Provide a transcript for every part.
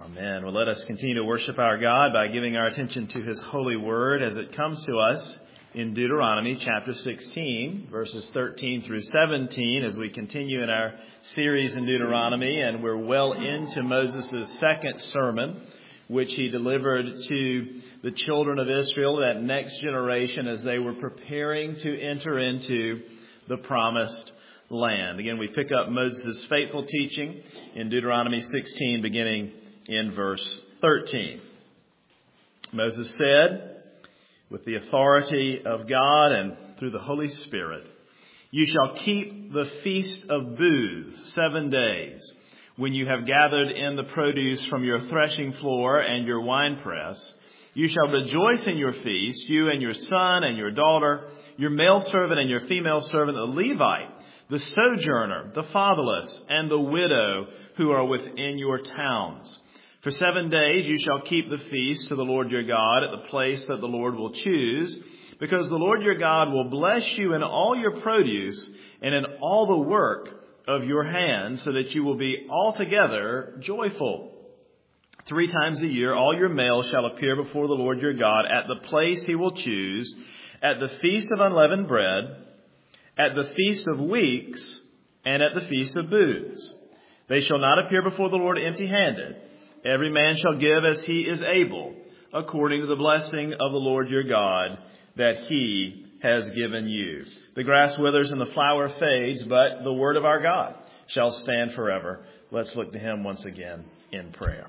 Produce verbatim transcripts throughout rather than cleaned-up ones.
Amen. Well, let us continue to worship our God by giving our attention to His holy word as it comes to us in Deuteronomy chapter sixteen, verses thirteen through seventeen, as we continue in our series in Deuteronomy, and we're well into Moses' second sermon, which he delivered to the children of Israel, that next generation, as they were preparing to enter into the promised land. Again, we pick up Moses' faithful teaching in Deuteronomy sixteen, beginning in verse thirteen. Moses said, with the authority of God and through the Holy Spirit, "You shall keep the feast of booths seven days, when you have gathered in the produce from your threshing floor and your winepress. You shall rejoice in your feast, you and your son and your daughter, your male servant and your female servant, the Levite, the sojourner, the fatherless, and the widow who are within your towns. For seven days you shall keep the feast to the Lord your God at the place that the Lord will choose, because the Lord your God will bless you in all your produce and in all the work of your hands, so that you will be altogether joyful. Three times a year all your males shall appear before the Lord your God at the place he will choose, at the feast of unleavened bread, at the feast of weeks, and at the feast of booths. They shall not appear before the Lord empty-handed. Every man shall give as he is able, according to the blessing of the Lord your God that he has given you. The grass withers and the flower fades, but the word of our God shall stand forever." Let's look to him once again in prayer.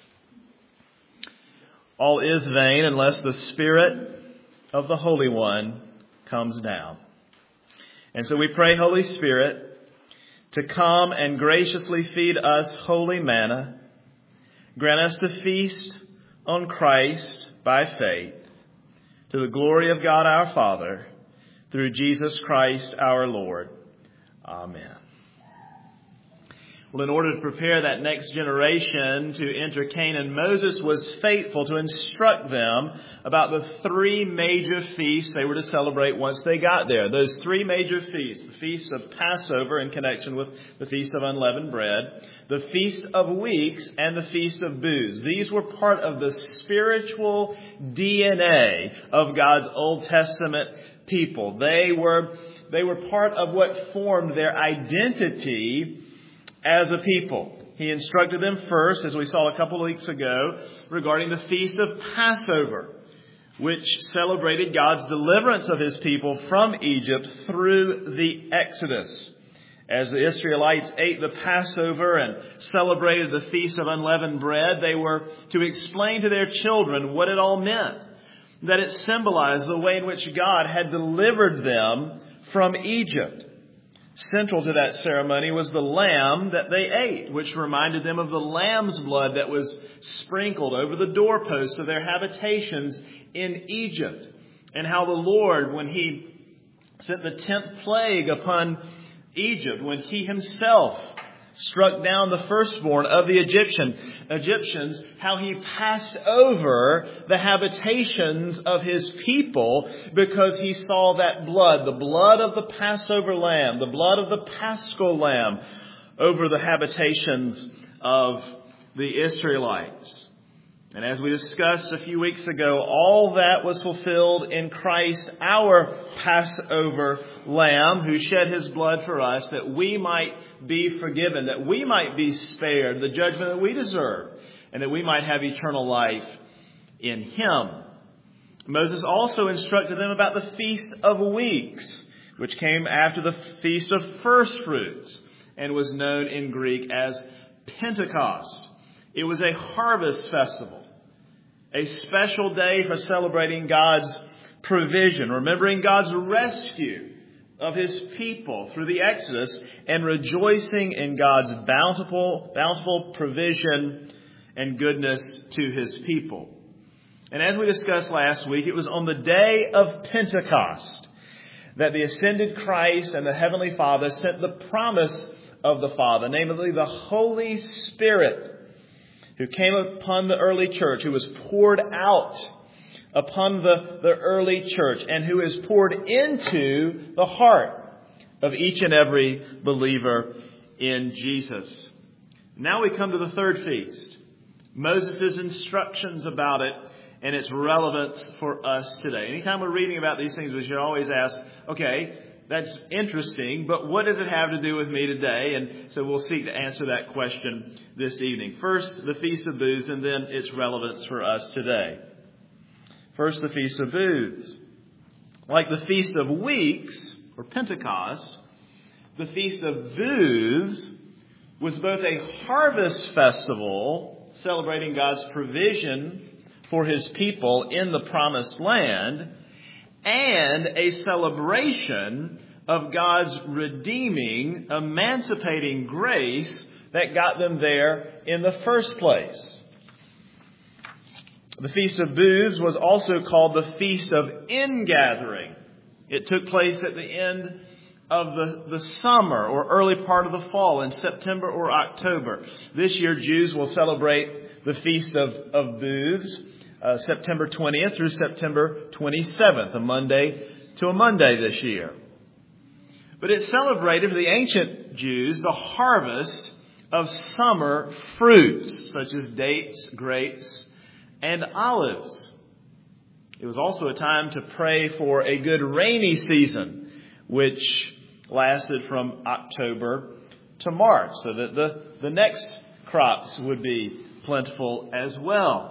All is vain unless the Spirit of the Holy One comes down. And so we pray, Holy Spirit, to come and graciously feed us holy manna. Grant us to feast on Christ by faith, to the glory of God our Father, through Jesus Christ our Lord. Amen. Well, in order to prepare that next generation to enter Canaan, Moses was faithful to instruct them about the three major feasts they were to celebrate once they got there. Those three major feasts: the Feast of Passover in connection with the Feast of Unleavened Bread, the Feast of Weeks, and the Feast of Booths. These were part of the spiritual D N A of God's Old Testament people. They were, they were part of what formed their identity as a people. He instructed them first, as we saw a couple of weeks ago, regarding the Feast of Passover, which celebrated God's deliverance of his people from Egypt through the Exodus. As the Israelites ate the Passover and celebrated the Feast of Unleavened Bread, they were to explain to their children what it all meant, that it symbolized the way in which God had delivered them from Egypt. Central to that ceremony was the lamb that they ate, which reminded them of the lamb's blood that was sprinkled over the doorposts of their habitations in Egypt, and how the Lord, when he sent the tenth plague upon Egypt, when he himself struck down the firstborn of the Egyptian, Egyptians, how he passed over the habitations of his people because he saw that blood, the blood of the Passover lamb, the blood of the Paschal lamb over the habitations of the Israelites. And as we discussed a few weeks ago, all that was fulfilled in Christ, our Passover lamb, who shed his blood for us, that we might be forgiven, that we might be spared the judgment that we deserve, and that we might have eternal life in him. Moses also instructed them about the Feast of Weeks, which came after the Feast of First Fruits and was known in Greek as Pentecost. It was a harvest festival, a special day for celebrating God's provision, remembering God's rescue of his people through the Exodus, and rejoicing in God's bountiful, bountiful provision and goodness to his people. And as we discussed last week, it was on the day of Pentecost that the ascended Christ and the Heavenly Father sent the promise of the Father, namely the Holy Spirit, who came upon the early church, who was poured out upon the, the early church, and who is poured into the heart of each and every believer in Jesus. Now we come to the third feast, Moses' instructions about it, and its relevance for us today. Anytime we're reading about these things, we should always ask, okay, that's interesting, but what does it have to do with me today? And so we'll seek to answer that question this evening. First, the Feast of Booths, and then its relevance for us today. First, the Feast of Booths. Like the Feast of Weeks, or Pentecost, the Feast of Booths was both a harvest festival celebrating God's provision for His people in the Promised Land, and a celebration of God's redeeming, emancipating grace that got them there in the first place. The Feast of Booths was also called the Feast of Ingathering. It took place at the end of the, the summer or early part of the fall in September or October. This year, Jews will celebrate the Feast of, of Booths Uh, September twentieth through September twenty-seventh, a Monday to a Monday this year. But it celebrated for the ancient Jews the harvest of summer fruits, such as dates, grapes, and olives. It was also a time to pray for a good rainy season, which lasted from October to March, so that the, the next crops would be plentiful as well.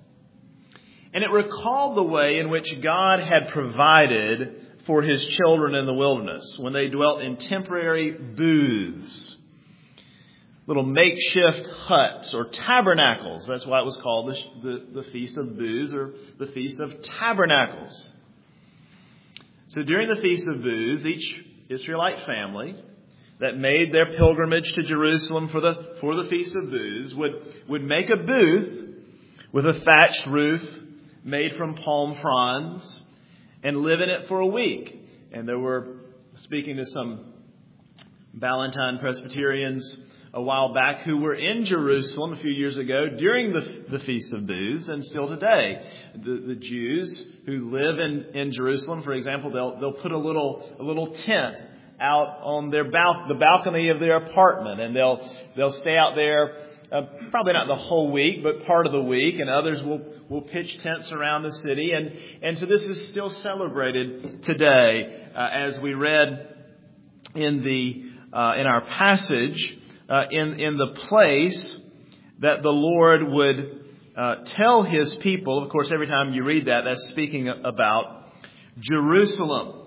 And it recalled the way in which God had provided for His children in the wilderness when they dwelt in temporary booths, little makeshift huts or tabernacles. That's why it was called the, the, the Feast of Booths or the Feast of Tabernacles. So during the Feast of Booths, each Israelite family that made their pilgrimage to Jerusalem for the for the Feast of Booths would, would make a booth with a thatched roof made from palm fronds, and live in it for a week. And there were, speaking to some Ballantine Presbyterians a while back who were in Jerusalem a few years ago during the, the Feast of Booths, and still today. The, the Jews who live in, in Jerusalem, for example, they'll they'll put a little a little tent out on their bal- the balcony of their apartment, and they'll they'll stay out there. Uh, probably not the whole week, but part of the week, and others will, will pitch tents around the city. And, and so this is still celebrated today, uh, as we read in the uh, in our passage, uh, in, in the place that the Lord would uh, tell His people. Of course, every time you read that, that's speaking about Jerusalem.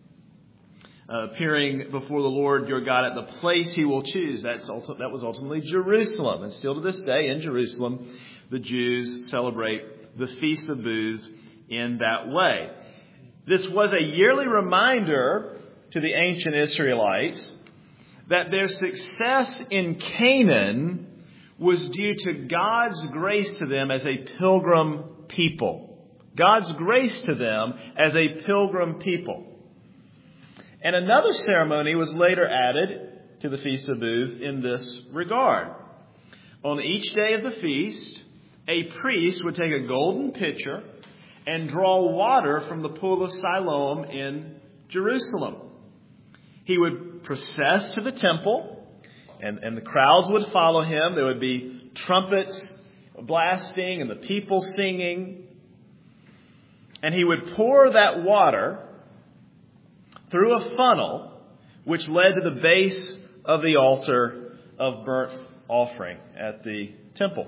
Uh, appearing before the Lord your God at the place He will choose. That's also, that was ultimately Jerusalem. And still to this day in Jerusalem, the Jews celebrate the Feast of Booths in that way. This was a yearly reminder to the ancient Israelites that their success in Canaan was due to God's grace to them as a pilgrim people. God's grace to them as a pilgrim people. And another ceremony was later added to the Feast of Booths in this regard. On each day of the feast, a priest would take a golden pitcher and draw water from the pool of Siloam in Jerusalem. He would process to the temple, and, and the crowds would follow him. There would be trumpets blasting and the people singing. And he would pour that water through a funnel which led to the base of the altar of burnt offering at the temple.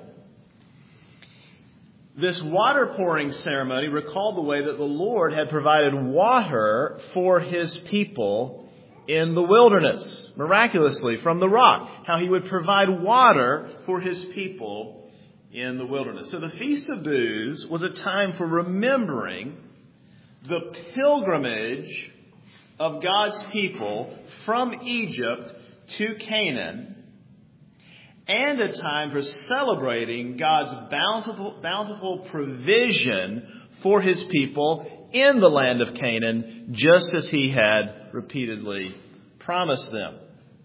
This water pouring ceremony recalled the way that the Lord had provided water for His people in the wilderness, miraculously from the rock. How He would provide water for His people in the wilderness. So the Feast of Booths was a time for remembering the pilgrimage of God's people from Egypt to Canaan, and a time for celebrating God's bountiful, bountiful provision for His people in the land of Canaan, just as He had repeatedly promised them.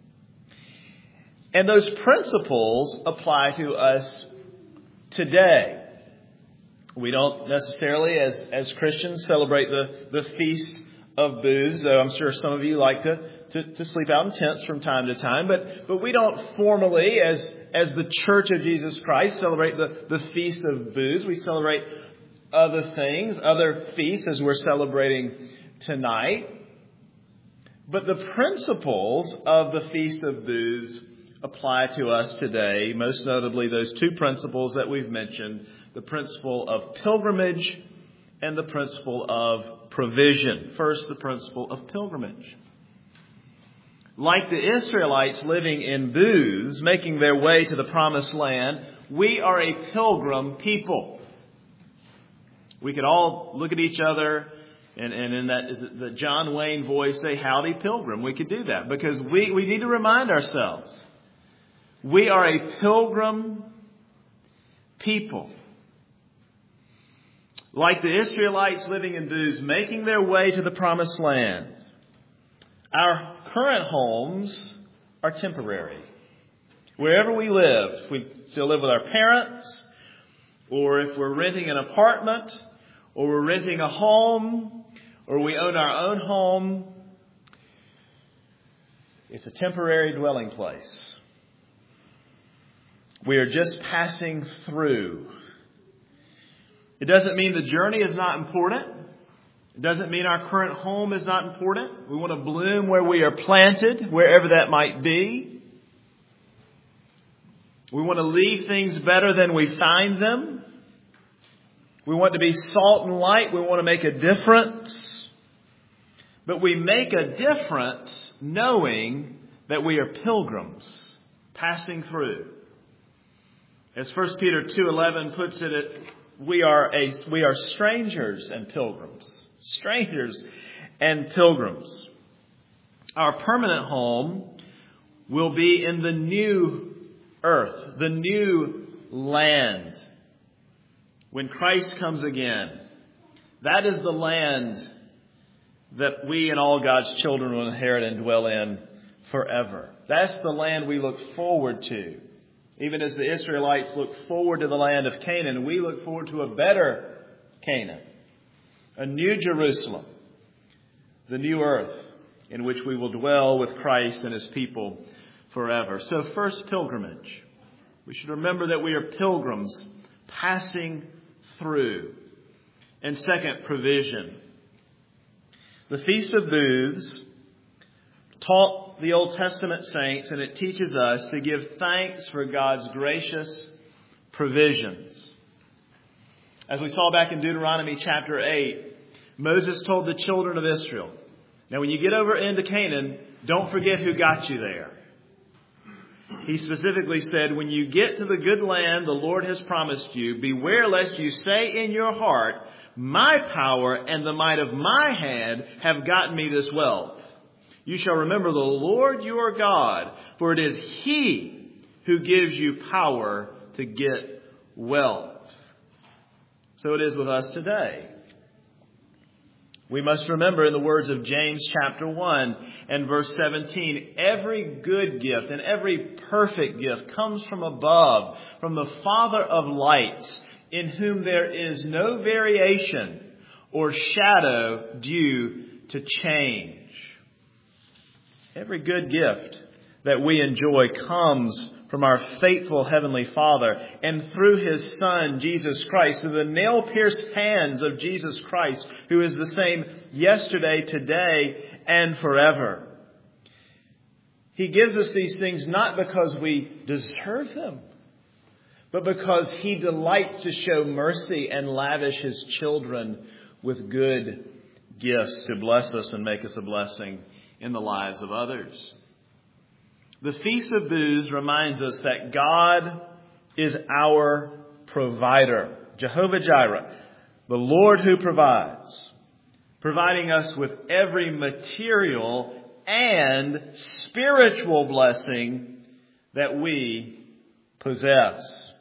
And those principles apply to us today. We don't necessarily, as, as Christians, celebrate the, the Feast of Booths, though I'm sure some of you like to, to, to sleep out in tents from time to time, but, but we don't formally, as, as the Church of Jesus Christ, celebrate the, the Feast of Booths. We celebrate other things, other feasts as we're celebrating tonight. But the principles of the Feast of Booths apply to us today, most notably those two principles that we've mentioned, the principle of pilgrimage and the principle of provision. First, the principle of pilgrimage. Like the Israelites living in booths, making their way to the promised land, we are a pilgrim people. We could all look at each other and, and in that is it the John Wayne voice say, "Howdy, pilgrim." We could do that because we, we need to remind ourselves we are a pilgrim people. Like the Israelites living in booths, making their way to the promised land. Our current homes are temporary. Wherever we live, if we still live with our parents, or if we're renting an apartment, or we're renting a home, or we own our own home, it's a temporary dwelling place. We are just passing through. It doesn't mean the journey is not important. It doesn't mean our current home is not important. We want to bloom where we are planted, wherever that might be. We want to leave things better than we find them. We want to be salt and light. We want to make a difference. But we make a difference knowing that we are pilgrims passing through. As First Peter two eleven puts it, we are a we are strangers and pilgrims. Strangers and pilgrims. Our permanent home will be in the new earth, the new land. When Christ comes again, that is the land that we and all God's children will inherit and dwell in forever. That's the land we look forward to. Even as the Israelites look forward to the land of Canaan, we look forward to a better Canaan, a new Jerusalem, the new earth in which we will dwell with Christ and His people forever. So first, pilgrimage. We should remember that we are pilgrims passing through. And second, provision. The Feast of Booths taught the Old Testament saints, and it teaches us to give thanks for God's gracious provisions. As we saw back in Deuteronomy chapter eight, Moses told the children of Israel, now when you get over into Canaan, don't forget who got you there. He specifically said, when you get to the good land the Lord has promised you, beware lest you say in your heart, my power and the might of my hand have gotten me this wealth. You shall remember the Lord your God, for it is He who gives you power to get wealth. So it is with us today. We must remember in the words of James chapter one and verse seventeen, every good gift and every perfect gift comes from above, from the Father of lights, in whom there is no variation or shadow due to change. Every good gift that we enjoy comes from our faithful Heavenly Father and through His Son, Jesus Christ, through the nail-pierced hands of Jesus Christ, who is the same yesterday, today, and forever. He gives us these things not because we deserve them, but because He delights to show mercy and lavish His children with good gifts to bless us and make us a blessing in the lives of others. The Feast of Booths reminds us that God is our provider. Jehovah Jireh, the Lord who provides, providing us with every material and spiritual blessing that we possess.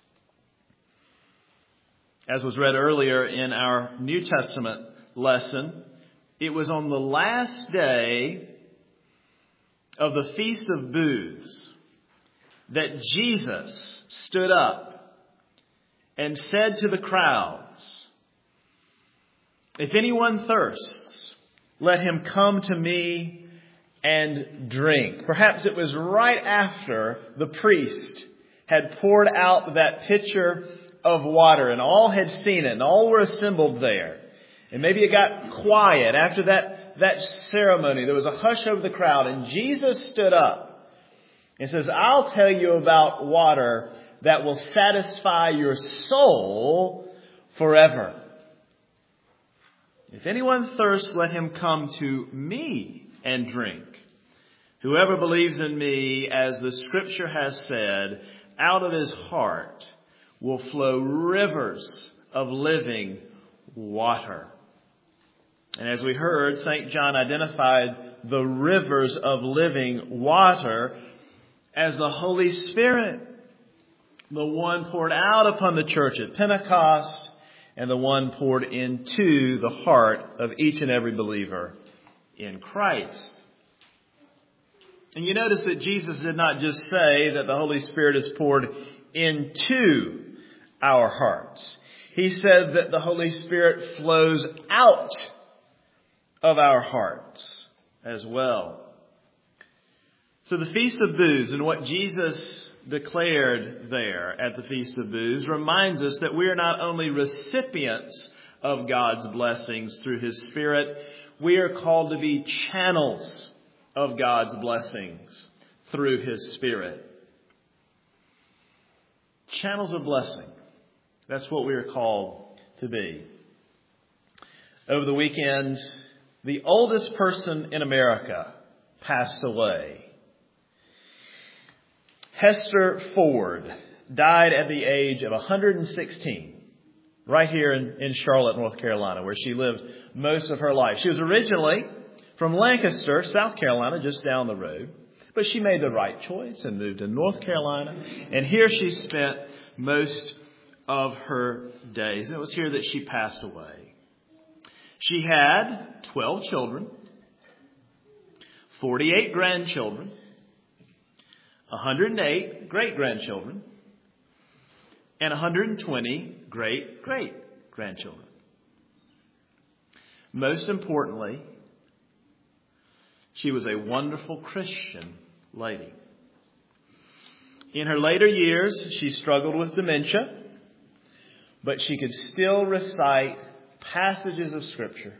As was read earlier in our New Testament lesson, it was on the last day of the Feast of Booths that Jesus stood up and said to the crowds, if anyone thirsts, let him come to me and drink. Perhaps it was right after the priest had poured out that pitcher of water, and all had seen it, and all were assembled there. And maybe it got quiet after that, that ceremony. There was a hush over the crowd, and Jesus stood up and says, I'll tell you about water that will satisfy your soul forever. If anyone thirsts, let him come to me and drink. Whoever believes in me, as the scripture has said, out of his heart will flow rivers of living water. And as we heard, Saint John identified the rivers of living water as the Holy Spirit, the one poured out upon the church at Pentecost, and the one poured into the heart of each and every believer in Christ. And you notice that Jesus did not just say that the Holy Spirit is poured into our hearts. He said that the Holy Spirit flows out of our hearts as well. So the Feast of Booths and what Jesus declared there at the Feast of Booths reminds us that we are not only recipients of God's blessings through His Spirit, we are called to be channels of God's blessings through His Spirit. Channels of blessing. That's what we are called to be. Over the weekend, the oldest person in America passed away. Hester Ford died at the age of one hundred sixteen, right here in, in Charlotte, North Carolina, where she lived most of her life. She was originally from Lancaster, South Carolina, just down the road, but she made the right choice and moved to North Carolina, and here she spent most of her days. And it was here that she passed away. She had twelve children, forty-eight grandchildren, one hundred eight great-grandchildren, and one hundred twenty great-great-grandchildren. Most importantly, she was a wonderful Christian lady. In her later years, she struggled with dementia, but she could still recite passages of Scripture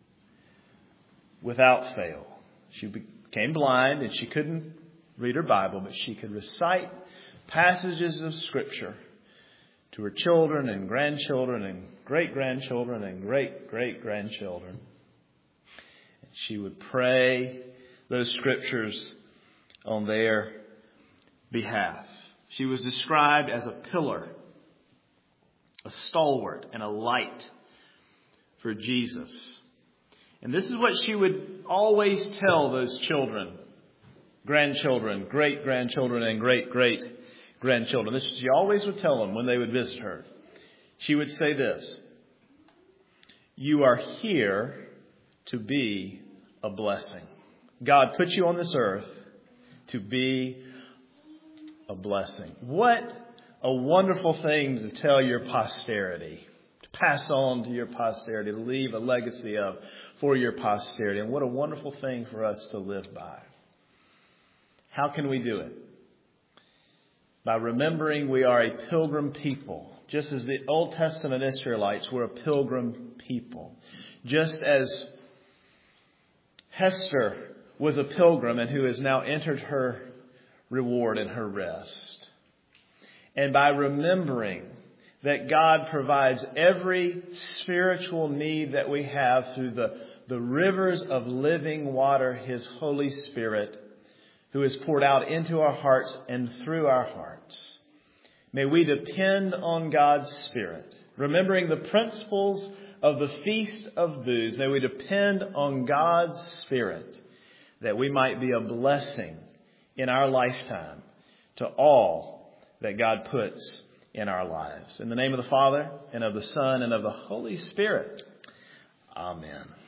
without fail. She became blind and she couldn't read her Bible, but she could recite passages of Scripture to her children and grandchildren and great-grandchildren and great-great-grandchildren. And she would pray those Scriptures on their behalf. She was described as a pillar, a stalwart, and a light for Jesus. And this is what she would always tell those children, grandchildren, great-grandchildren, and great-great-grandchildren. This she always would tell them when they would visit her. She would say this: you are here to be a blessing. God put you on this earth to be a blessing. What a wonderful thing to tell your posterity, to pass on to your posterity, to leave a legacy of for your posterity. And what a wonderful thing for us to live by. How can we do it? By remembering we are a pilgrim people. Just as the Old Testament Israelites were a pilgrim people. Just as Hester was a pilgrim and who has now entered her reward and her rest. And by remembering that God provides every spiritual need that we have through the, the rivers of living water, His Holy Spirit, who is poured out into our hearts and through our hearts. May we depend on God's Spirit, remembering the principles of the Feast of Booths. May we depend on God's Spirit that we might be a blessing in our lifetime to all that God puts in our lives. In the name of the Father, and of the Son, and of the Holy Spirit. Amen.